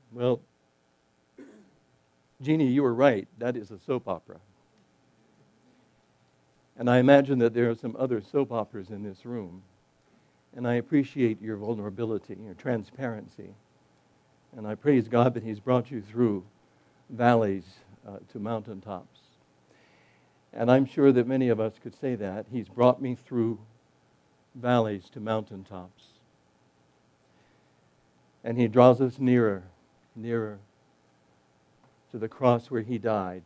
Well, Jeannie, you were right. That is a soap opera. And I imagine that there are some other soap operas in this room. And I appreciate your vulnerability, your transparency. And I praise God that He's brought you through valleys to mountaintops. And I'm sure that many of us could say that. He's brought me through valleys to mountaintops. And He draws us nearer, nearer to the cross where He died.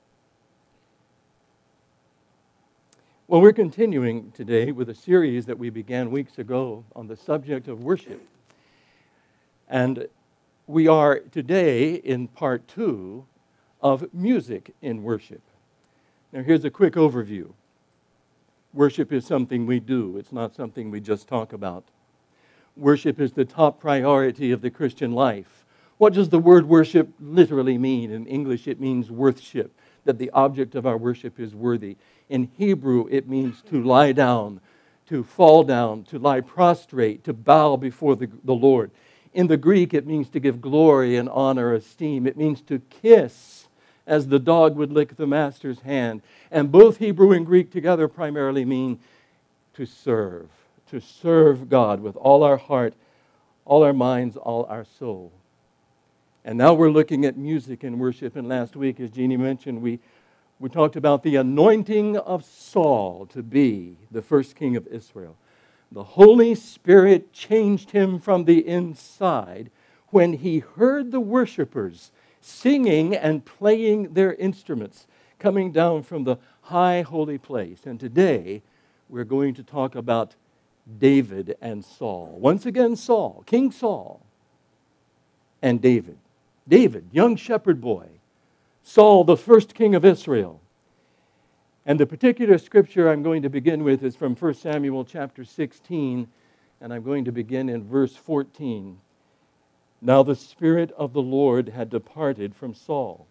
Well, we're continuing today with a series that we began weeks ago on the subject of worship. And we are today in part 2 of music in worship. Now, here's a quick overview. Worship is something we do. It's not something we just talk about. Worship is the top priority of the Christian life. What does the word worship literally mean? In English, it means worthship, that the object of our worship is worthy. In Hebrew, it means to lie down, to fall down, to lie prostrate, to bow before the Lord. In the Greek, it means to give glory and honor, esteem. It means to kiss, as the dog would lick the master's hand. And both Hebrew and Greek together primarily mean to serve God with all our heart, all our minds, all our soul. And now we're looking at music and worship. And last week, as Jeannie mentioned, we talked about the anointing of Saul to be the first king of Israel. The Holy Spirit changed him from the inside when he heard the worshipers singing and playing their instruments coming down from the high holy place. And today, we're going to talk about David and Saul. Once again, Saul, King Saul, and David. David, young shepherd boy. Saul, the first king of Israel. And the particular scripture I'm going to begin with is from 1 Samuel chapter 16, and I'm going to begin in verse 14. Now the Spirit of the Lord had departed from Saul,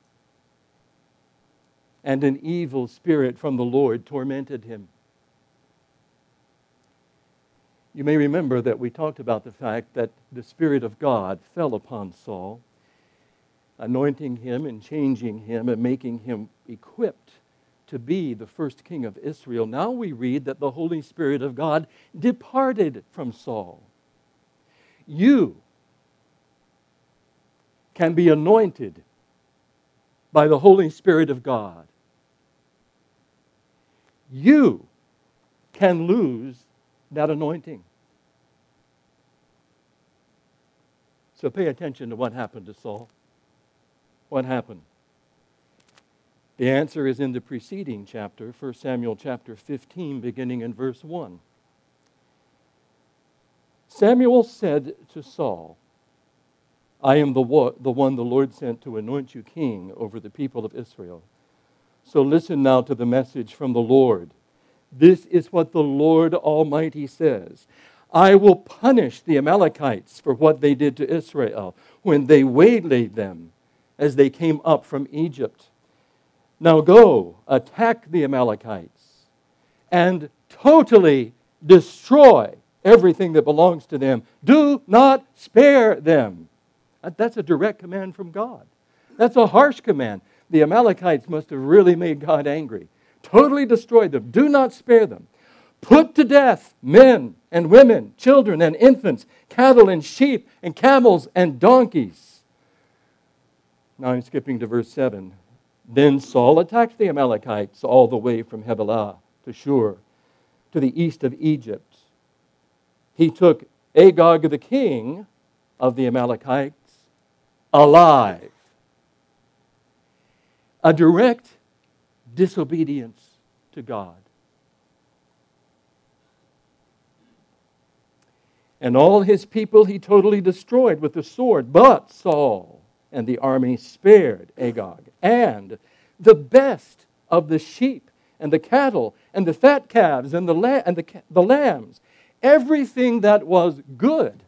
and an evil spirit from the Lord tormented him. You may remember that we talked about the fact that the Spirit of God fell upon Saul, anointing him and changing him and making him equipped to be the first king of Israel. Now we read that the Holy Spirit of God departed from Saul. You can be anointed by the Holy Spirit of God. You can lose that anointing. So pay attention to what happened to Saul. What happened? The answer is in the preceding chapter, 1 Samuel chapter 15, beginning in verse 1. Samuel said to Saul, I am the one the Lord sent to anoint you king over the people of Israel. So listen now to the message from the Lord. This is what the Lord Almighty says. I will punish the Amalekites for what they did to Israel when they waylaid them as they came up from Egypt. Now go, attack the Amalekites, and totally destroy everything that belongs to them. Do not spare them. That's a direct command from God. That's a harsh command. The Amalekites must have really made God angry. Totally destroy them. Do not spare them. Put to death men and women, children and infants, cattle and sheep and camels and donkeys. Now I'm skipping to verse 7. Then Saul attacked the Amalekites all the way from Havilah to Shur, to the east of Egypt. He took Agag the king of the Amalekites alive. A direct disobedience to God. And all his people he totally destroyed with the sword. But Saul and the army spared Agag and the best of the sheep and the cattle and the fat calves and the lambs, everything that was good.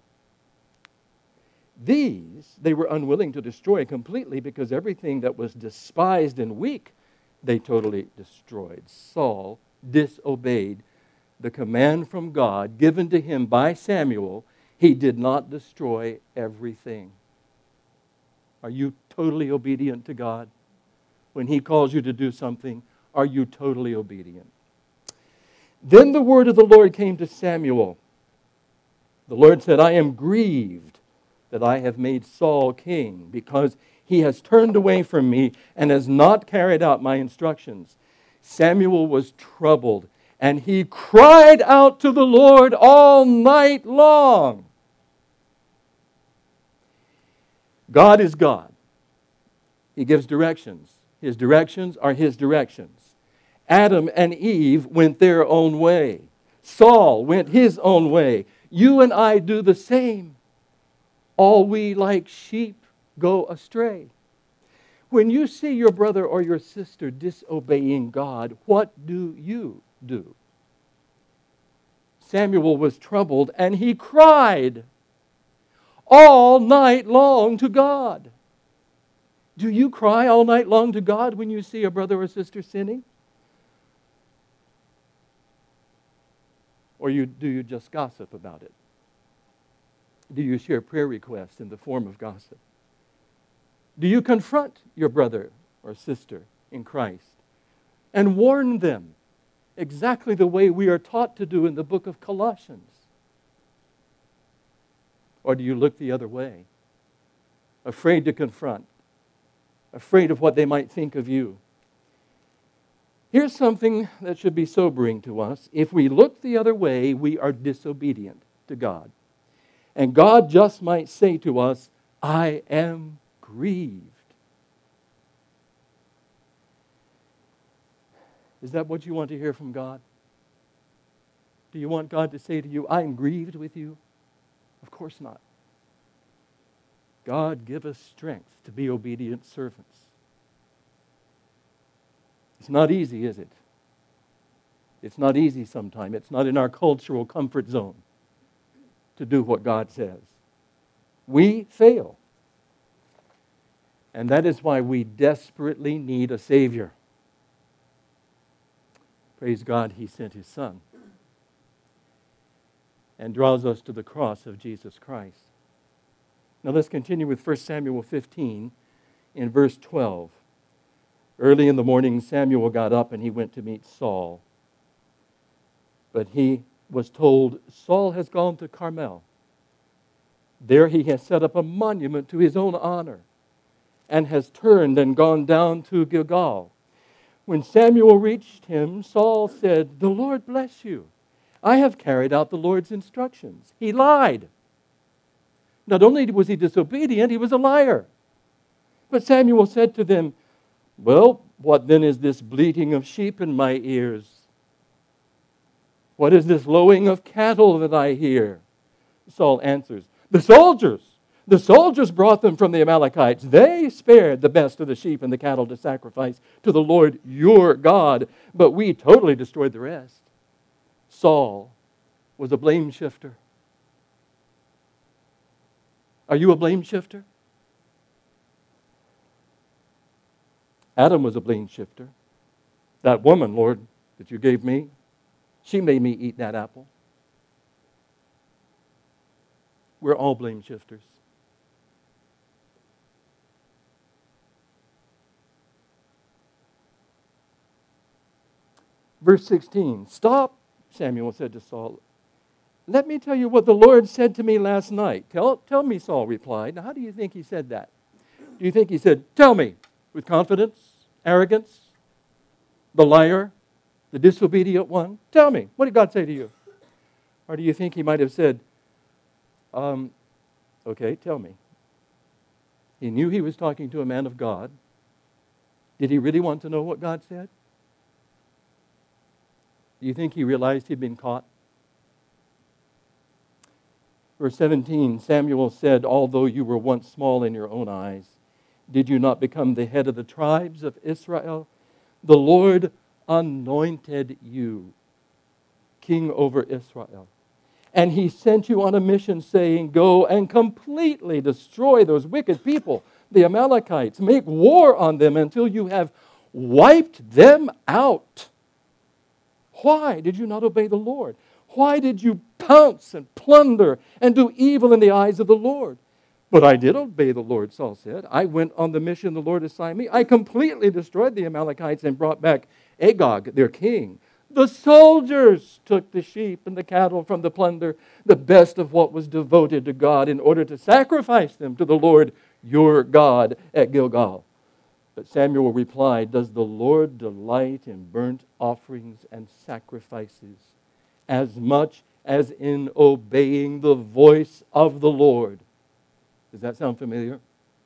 These they were unwilling to destroy completely, because everything that was despised and weak they totally destroyed. Saul disobeyed the command from God given to him by Samuel. He did not destroy everything. Are you totally obedient to God? When He calls you to do something, are you totally obedient? Then the word of the Lord came to Samuel. The Lord said, I am grieved that I have made Saul king, because he has turned away from me and has not carried out my instructions. Samuel was troubled, and he cried out to the Lord all night long. God is God. He gives directions. His directions are His directions. Adam and Eve went their own way. Saul went his own way. You and I do the same. All we, like sheep, go astray. When you see your brother or your sister disobeying God, what do you do? Samuel was troubled, and he cried all night long to God. Do you cry all night long to God when you see a brother or sister sinning? Or do you just gossip about it? Do you share prayer requests in the form of gossip? Do you confront your brother or sister in Christ and warn them exactly the way we are taught to do in the book of Colossians? Or do you look the other way, afraid to confront, afraid of what they might think of you? Here's something that should be sobering to us. If we look the other way, we are disobedient to God. And God just might say to us, I am grieved. Is that what you want to hear from God? Do you want God to say to you, I am grieved with you? Of course not. God, give us strength to be obedient servants. It's not easy, is it? It's not easy sometimes. It's not in our cultural comfort zone to do what God says. We fail. And that is why we desperately need a Savior. Praise God, He sent His Son and draws us to the cross of Jesus Christ. Now let's continue with 1 Samuel 15 in verse 12. Early in the morning, Samuel got up and he went to meet Saul. But he was told, Saul has gone to Carmel. There he has set up a monument to his own honor and has turned and gone down to Gilgal. When Samuel reached him, Saul said, the Lord bless you. I have carried out the Lord's instructions. He lied. Not only was he disobedient, he was a liar. But Samuel said to them, well, what then is this bleating of sheep in my ears? What is this lowing of cattle that I hear? Saul answers, the soldiers brought them from the Amalekites. They spared the best of the sheep and the cattle to sacrifice to the Lord your God, but we totally destroyed the rest. Saul was a blame shifter. Are you a blame shifter? Adam was a blame shifter. That woman, Lord, that you gave me, she made me eat that apple. We're all blame shifters. Verse 16, stop, Samuel said to Saul. Let me tell you what the Lord said to me last night. Tell me, Saul replied. Now, how do you think he said that? Do you think he said, tell me, with confidence, arrogance, the liar, the disobedient one? Tell me, what did God say to you? Or do you think he might have said, okay, tell me. He knew he was talking to a man of God. Did he really want to know what God said? Do you think he realized he'd been caught? Verse 17, Samuel said, although you were once small in your own eyes, did you not become the head of the tribes of Israel? The Lord anointed you king over Israel. And He sent you on a mission saying, go and completely destroy those wicked people, the Amalekites. Make war on them until you have wiped them out. Why did you not obey the Lord? Why did you pounce and plunder and do evil in the eyes of the Lord? But I did obey the Lord, Saul said. I went on the mission the Lord assigned me. I completely destroyed the Amalekites and brought back Agag, their king. The soldiers took the sheep and the cattle from the plunder, the best of what was devoted to God, in order to sacrifice them to the Lord your God at Gilgal. But Samuel replied, does the Lord delight in burnt offerings and sacrifices as much as in obeying the voice of the Lord? Does that sound familiar?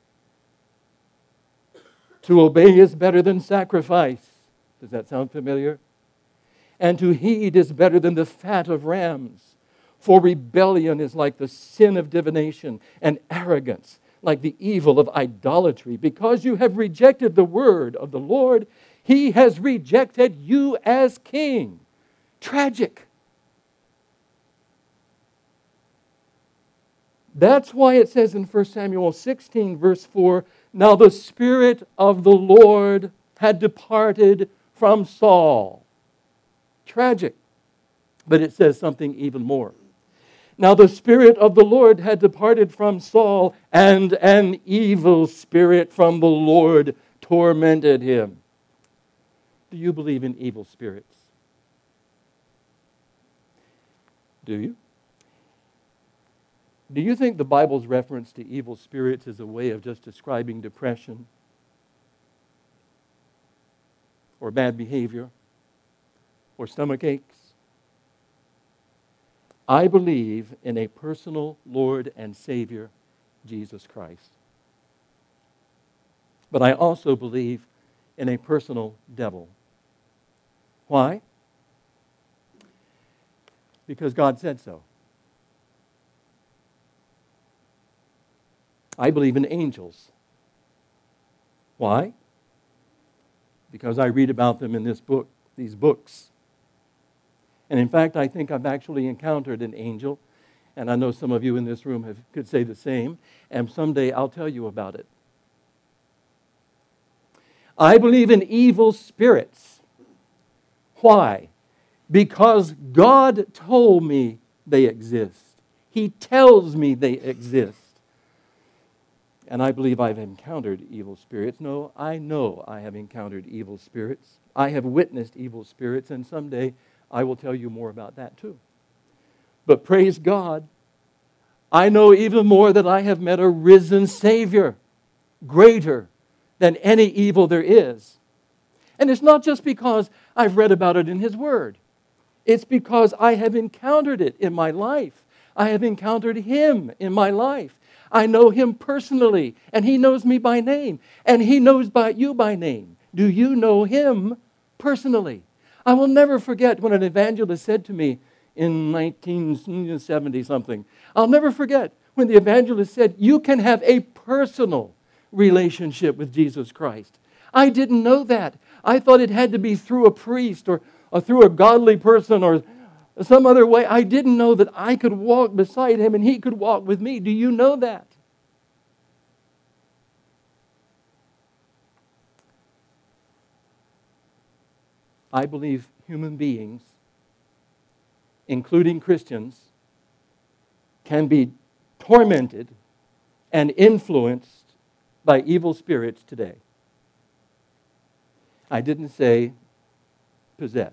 To obey is better than sacrifice. Does that sound familiar? And to heed is better than the fat of rams. For rebellion is like the sin of divination, and arrogance like the evil of idolatry. Because you have rejected the word of the Lord, he has rejected you as king. Tragic. That's why it says in 1 Samuel 16, verse 4, now the Spirit of the Lord had departed from Saul. Tragic. But it says something even more. Now the Spirit of the Lord had departed from Saul, and an evil spirit from the Lord tormented him. Do you believe in evil spirits? Do you? Do you think the Bible's reference to evil spirits is a way of just describing depression or bad behavior or stomach aches? I believe in a personal Lord and Savior, Jesus Christ. But I also believe in a personal devil. Why? Because God said so. I believe in angels. Why? Because I read about them in these books. And in fact, I think I've actually encountered an angel, and I know some of you in this room could say the same, and someday I'll tell you about it. I believe in evil spirits. Why? Because God told me they exist. He tells me they exist. And I believe I've encountered evil spirits. No, I know I have encountered evil spirits. I have witnessed evil spirits, and someday I will tell you more about that too. But praise God, I know even more that I have met a risen Savior, greater than any evil there is. And it's not just because I've read about it in His Word. It's because I have encountered it in my life. I have encountered Him in my life. I know Him personally, and He knows me by name, and He knows you by name. Do you know Him personally? I will never forget when an evangelist said to me in 1970-something, I'll never forget when the evangelist said, you can have a personal relationship with Jesus Christ. I didn't know that. I thought it had to be through a priest or through a godly person or some other way. I didn't know that I could walk beside Him and He could walk with me. Do you know that? I believe human beings, including Christians, can be tormented and influenced by evil spirits today. I didn't say possessed.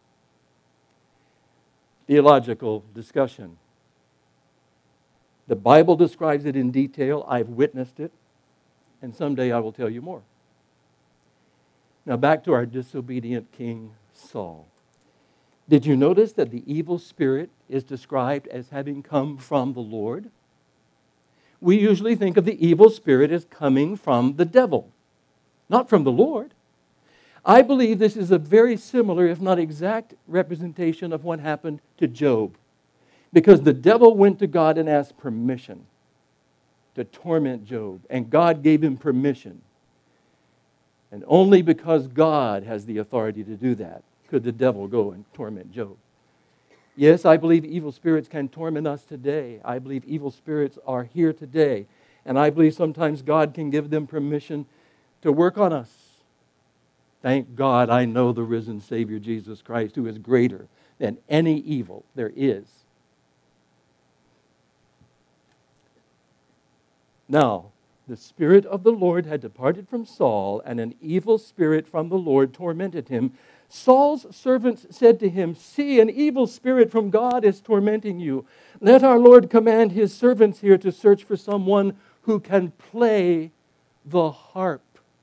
Theological discussion. The Bible describes it in detail. I've witnessed it, and someday I will tell you more. Now back to our disobedient king Saul. Did you notice that the evil spirit is described as having come from the Lord? We usually think of the evil spirit as coming from the devil, not from the Lord. I believe this is a very similar, if not exact, representation of what happened to Job. Because the devil went to God and asked permission to torment Job, and God gave him permission. And only because God has the authority to do that could the devil go and torment Job. Yes, I believe evil spirits can torment us today. I believe evil spirits are here today. And I believe sometimes God can give them permission to work on us. Thank God I know the risen Savior Jesus Christ, who is greater than any evil there is. Now, the Spirit of the Lord had departed from Saul, and an evil spirit from the Lord tormented him. Saul's servants said to him, "See, an evil spirit from God is tormenting you. Let our Lord command his servants here to search for someone who can play the harp.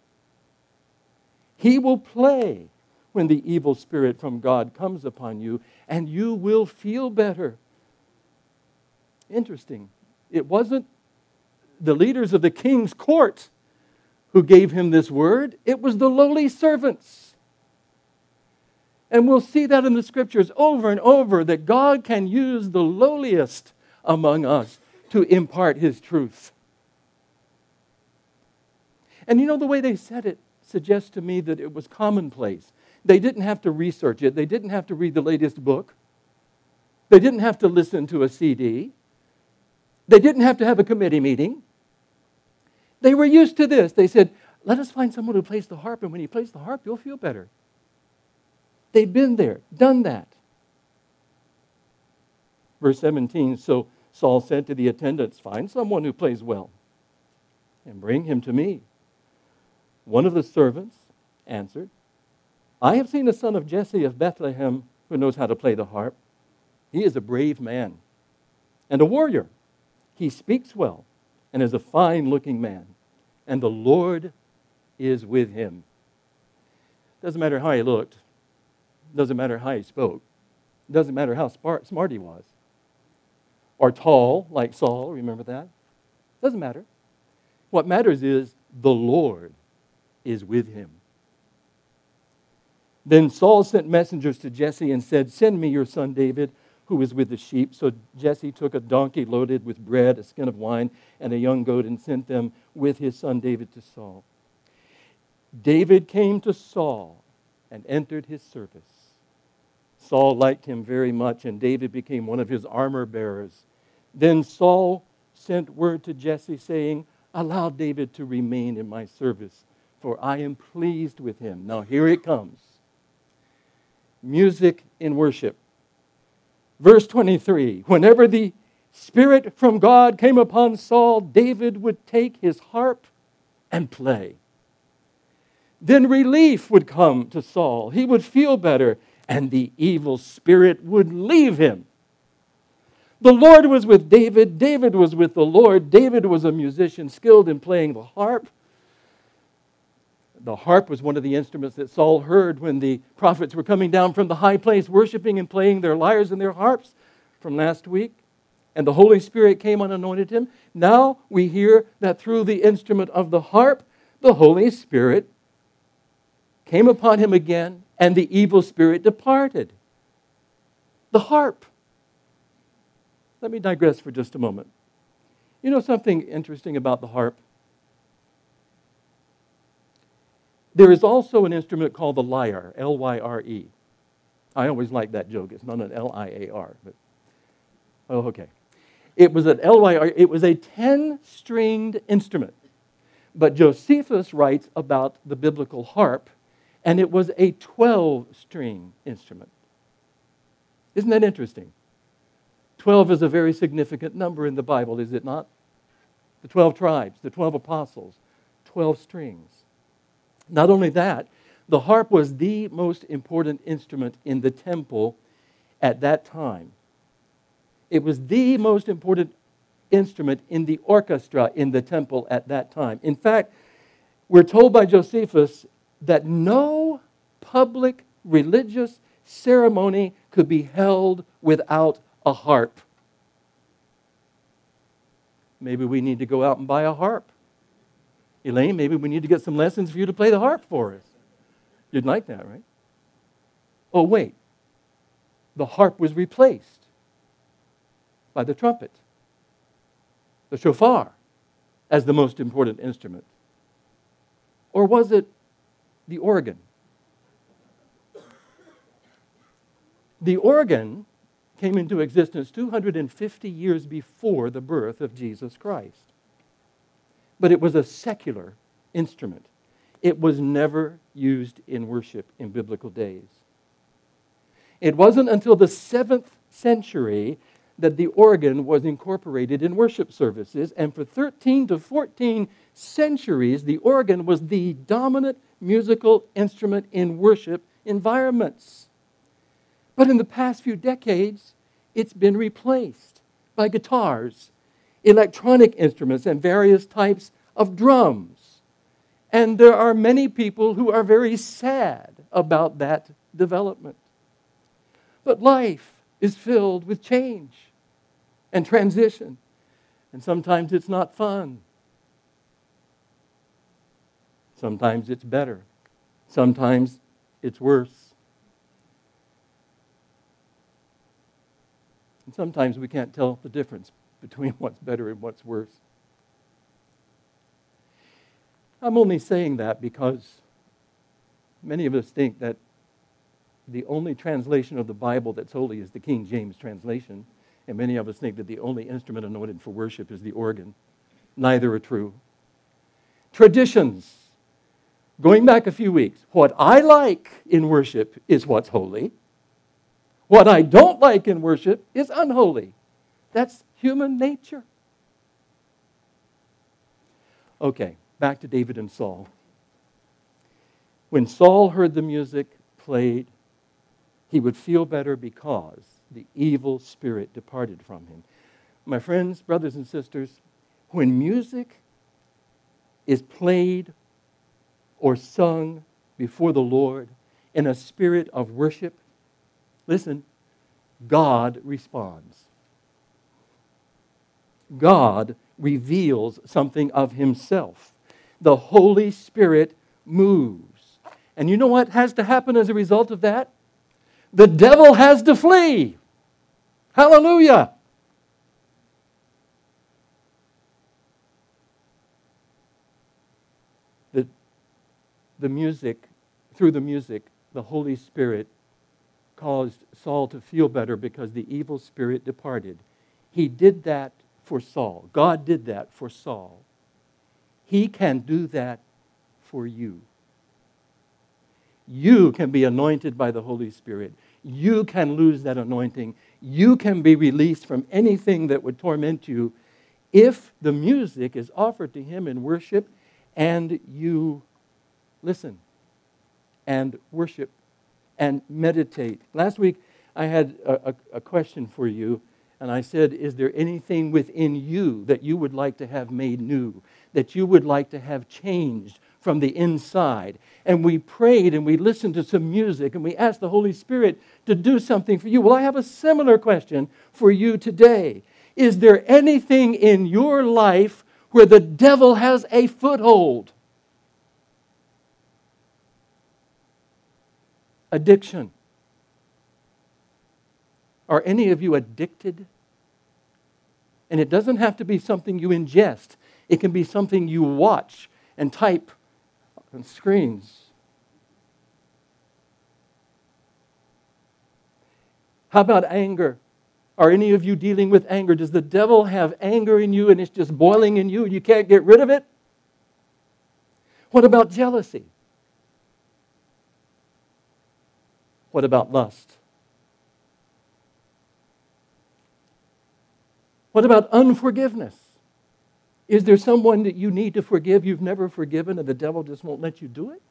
He will play when the evil spirit from God comes upon you, and you will feel better." Interesting. It wasn't the leaders of the king's court who gave him this word. It was the lowly servants. And we'll see that in the scriptures over and over, that God can use the lowliest among us to impart his truth. And you know, the way they said it suggests to me that it was commonplace. They didn't have to research it. They didn't have to read the latest book. They didn't have to listen to a CD. They didn't have to have a committee meeting. They were used to this. They said, "Let us find someone who plays the harp, and when he plays the harp, you'll feel better." They've been there, done that. Verse 17, so Saul said to the attendants, "Find someone who plays well and bring him to me." One of the servants answered, "I have seen a son of Jesse of Bethlehem who knows how to play the harp. He is a brave man and a warrior. He speaks well and is a fine-looking man, and the Lord is with him." Doesn't matter how he looked. Doesn't matter how he spoke. Doesn't matter how smart he was. Or tall, like Saul, remember that? Doesn't matter. What matters is the Lord is with him. Then Saul sent messengers to Jesse and said, "Send me your son David, who is with the sheep." So Jesse took a donkey loaded with bread, a skin of wine, and a young goat, and sent them with his son David to Saul. David came to Saul and entered his service. Saul liked him very much, and David became one of his armor bearers. Then Saul sent word to Jesse, saying, "Allow David to remain in my service, for I am pleased with him." Now here it comes. Music in worship. Verse 23, whenever the Spirit from God came upon Saul, David would take his harp and play. Then relief would come to Saul. He would feel better, and the evil spirit would leave him. The Lord was with David. David was with the Lord. David was a musician skilled in playing the harp. The harp was one of the instruments that Saul heard when the prophets were coming down from the high place, worshiping and playing their lyres and their harps from last week. And the Holy Spirit came and anointed him. Now we hear that through the instrument of the harp, the Holy Spirit came upon him again, and the evil spirit departed. The harp. Let me digress for just a moment. You know something interesting about the harp? There is also an instrument called the lyre, L-Y-R-E. I always like that joke. It's not an L-I-A-R. But, oh, okay. It was an L-Y-R. It was a 10-stringed instrument. But Josephus writes about the biblical harp, and it was a 12-string instrument. Isn't that interesting? 12 is a very significant number in the Bible, is it not? The 12 tribes, the 12 apostles, 12 strings. Not only that, the harp was the most important instrument in the temple at that time. It was the most important instrument in the orchestra in the temple at that time. In fact, we're told by Josephus that no public religious ceremony could be held without a harp. Maybe we need to go out and buy a harp. Elaine, maybe we need to get some lessons for you to play the harp for us. You'd like that, right? Oh, wait. The harp was replaced by the trumpet, the shofar, as the most important instrument. Or was it the organ? The organ came into existence 250 years before the birth of Jesus Christ. But it was a secular instrument. It was never used in worship in biblical days. It wasn't until the 7th century that the organ was incorporated in worship services, and for 13 to 14 centuries, the organ was the dominant musical instrument in worship environments. But in the past few decades, it's been replaced by guitars, electronic instruments, and various types of drums. And there are many people who are very sad about that development. But life is filled with change and transition, and sometimes it's not fun. Sometimes it's better. Sometimes it's worse. And sometimes we can't tell the difference between what's better and what's worse. I'm only saying that because many of us think that the only translation of the Bible that's holy is the King James translation, and many of us think that the only instrument anointed for worship is the organ. Neither are true. Traditions. Going back a few weeks, what I like in worship is what's holy. What I don't like in worship is unholy. That's human nature. Okay, back to David and Saul. When Saul heard the music played, he would feel better because the evil spirit departed from him. My friends, brothers and sisters, when music is played or sung before the Lord in a spirit of worship, listen, God responds. God reveals something of himself. The Holy Spirit moves. And you know what has to happen as a result of that? The devil has to flee. Hallelujah. The music, through the music, the Holy Spirit caused Saul to feel better because the evil spirit departed. He did that for Saul. God did that for Saul. He can do that for you. You can be anointed by the Holy Spirit. You can lose that anointing. You can be released from anything that would torment you if the music is offered to Him in worship and you listen and worship and meditate. Last week, I had a question for you, and I said, is there anything within you that you would like to have made new, that you would like to have changed from the inside? And we prayed and we listened to some music and we asked the Holy Spirit to do something for you. Well, I have a similar question for you today. Is there anything in your life where the devil has a foothold? Addiction. Are any of you addicted? And it doesn't have to be something you ingest. It can be something you watch and type on screens. How about anger? Are any of you dealing with anger? Does the devil have anger in you and it's just boiling in you and you can't get rid of it? What about jealousy? What about lust? What about unforgiveness? Is there someone that you need to forgive you've never forgiven and the devil just won't let you do it?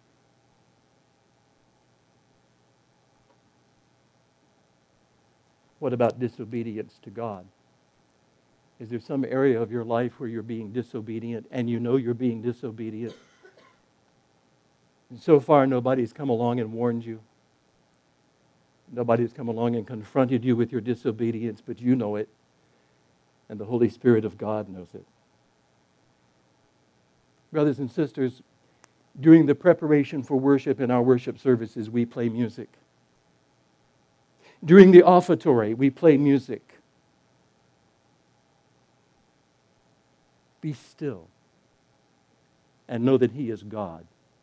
What about disobedience to God? Is there some area of your life where you're being disobedient and you know you're being disobedient? And so far, nobody's come along and warned you. Nobody's come along and confronted you with your disobedience, but you know it. And the Holy Spirit of God knows it. Brothers and sisters, during the preparation for worship in our worship services, we play music. During the offertory, we play music. Be still and know that He is God.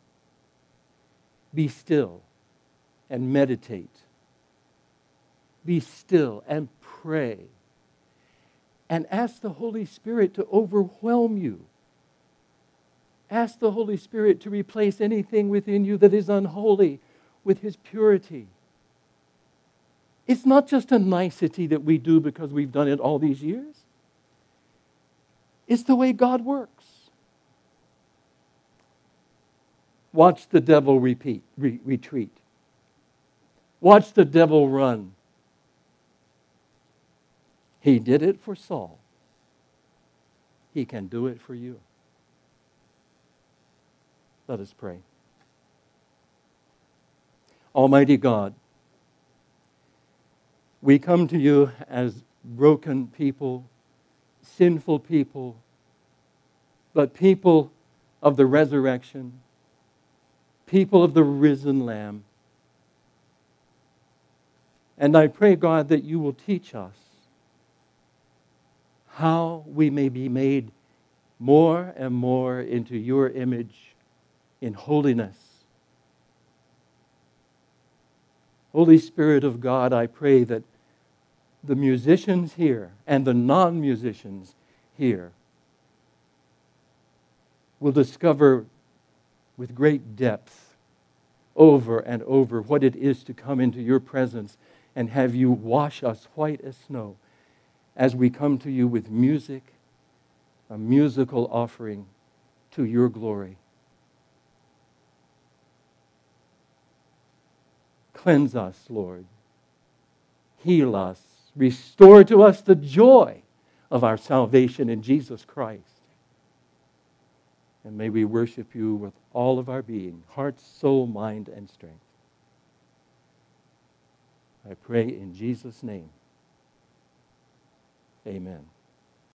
Be still and meditate. Be still and pray. And ask the Holy Spirit to overwhelm you. Ask the Holy Spirit to replace anything within you that is unholy with His purity. It's not just a nicety that we do because we've done it all these years. It's the way God works. Watch the devil retreat. Watch the devil run. He did it for Saul. He can do it for you. Let us pray. Almighty God, we come to you as broken people, sinful people, but people of the resurrection, people of the risen Lamb. And I pray, God, that you will teach us how we may be made more and more into your image in holiness. Holy Spirit of God, I pray that the musicians here and the non-musicians here will discover with great depth over and over what it is to come into your presence and have you wash us white as snow as we come to you with music, a musical offering to your glory. Cleanse us, Lord. Heal us. Restore to us the joy of our salvation in Jesus Christ. And may we worship you with all of our being, heart, soul, mind, and strength. I pray in Jesus' name. Amen.